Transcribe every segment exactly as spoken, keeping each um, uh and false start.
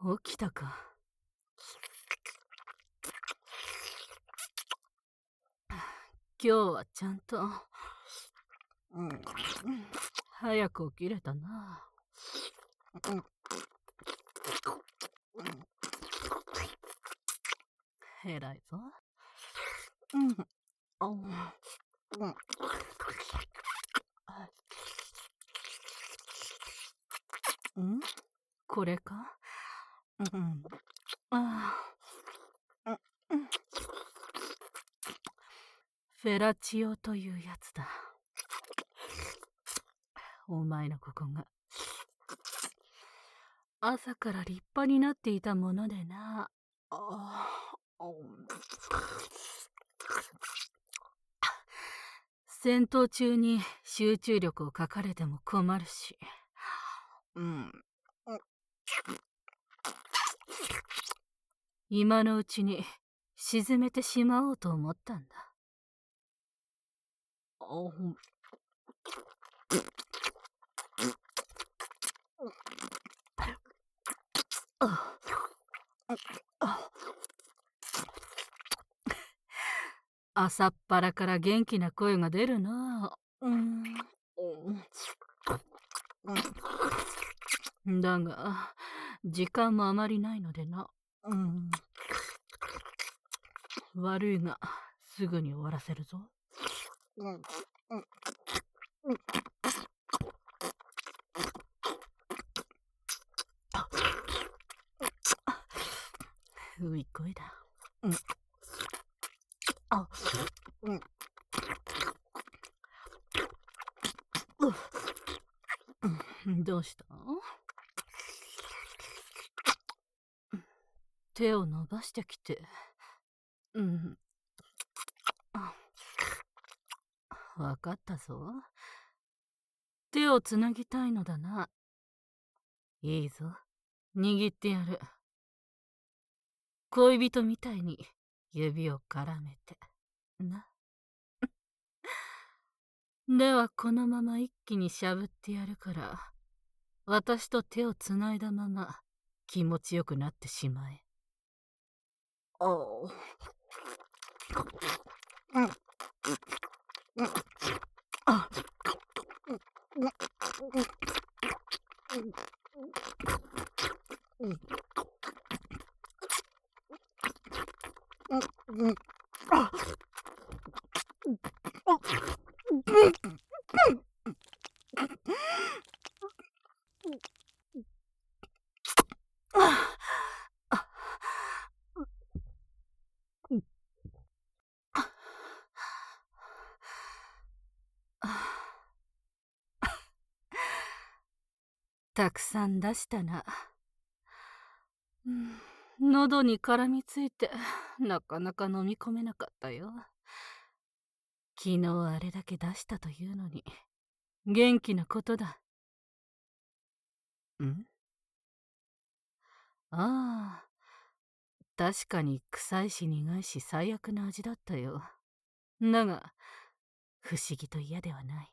起きたか。今日はちゃんと、うん、早く起きれたな。偉いぞ。うん、あ、うん、うん、これか。うん、ああ、うん、フェラチオというやつだ。お前のここが朝から立派になっていたものでな。ああ、戦闘中に集中力を欠かれても困るし。うん。今のうちに沈めてしまおうと思ったんだ。朝っぱらから元気な声が出るな。うん。だが、時間もあまりないのでな。うん。悪いが、すぐに終わらせるぞ。うん。うい声だ。うん。あ、うん。うん、どうした？手を伸ばしてきて。うん。わかったぞ。手をつなぎたいのだな。いいぞ。握ってやる。恋人みたいに指を絡めて。な。ではこのまま一気にしゃぶってやるから、私と手をつないだまま気持ちよくなってしまえ。おう。うん。うん。あ。うん。うん。あ。たくさん出したな。うん、喉に絡みついてなかなか飲み込めなかったよ。昨日あれだけ出したというのに元気なことだ。ん？ああ、確かに臭いし苦いし最悪な味だったよ。だが不思議と嫌ではない。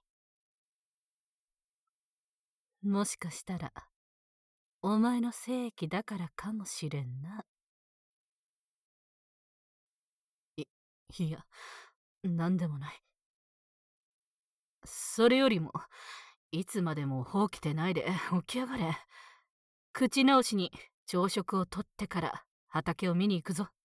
もしかしたらお前の精液だからかもしれんな。い、いや、なんでもない。それよりも、いつまでも起きてないで起き上がれ。口直しに朝食をとってから畑を見に行くぞ。